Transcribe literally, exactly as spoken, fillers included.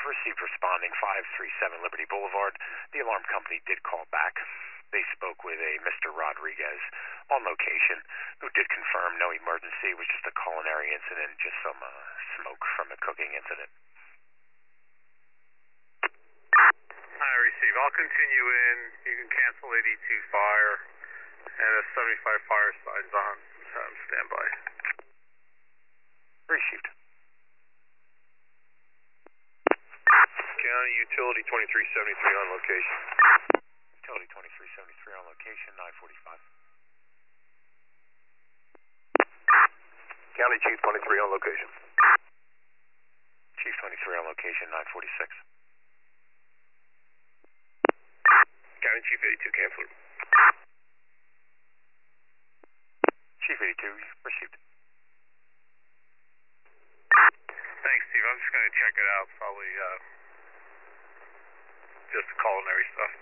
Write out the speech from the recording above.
received responding five three seven Liberty Boulevard. The alarm company did call back. They spoke with a Mister Rodriguez on location, who did confirm no emergency. It was just a culinary incident, just some uh, smoke from a cooking incident. I receive. I'll continue in. You can cancel eighty-two fire, and a seventy-five fire sign's on. Um, stand by. Received. County Utility twenty-three seventy-three on location. Utility twenty-three seventy-three on location, nine forty-five. County Chief twenty-three on location. Chief twenty-three on location, nine forty-six. County Chief eighty-two canceled. Chief eighty-two received. Thanks, Steve. I'm just going to check it out. Probably uh, just culinary stuff.